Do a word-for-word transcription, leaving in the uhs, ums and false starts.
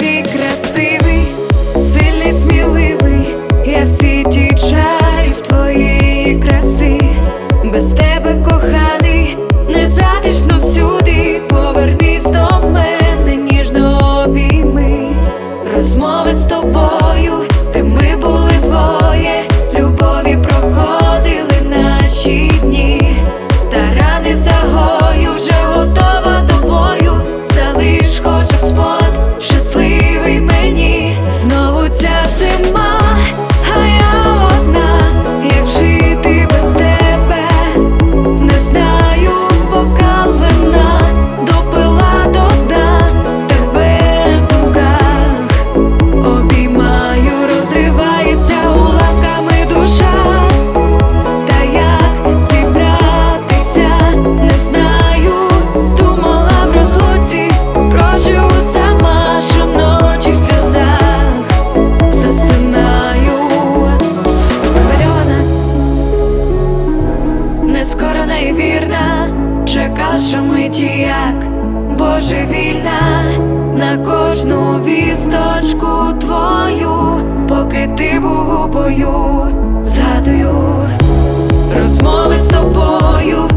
такий красивий, сильний, сміливий, я всі ті чарів твоєї краси. Без тебе, коханий, не затишно всюди. Повернись до мене, ніжно обійми. Розмови з тобою, де ми були двоє, любові проходили наші дні. Та рани загою, вже готова до бою. Залиш хоч в спот, щасливий мені. Знову ця зима, а я одна, як жити без тебе. Не знаю, бокал вина допила до дна. Тебе в думках обіймаю, розривається уламками душа. Та як зібратися, не знаю. Думала в розлуці, проживу сама, щоночі в сльозах засинаю. Схвильована, нескорена і вірна, чекала, що миті як божевільна. На кожну вісточку твою, поки ти був у бою, згадую розмови з тобою,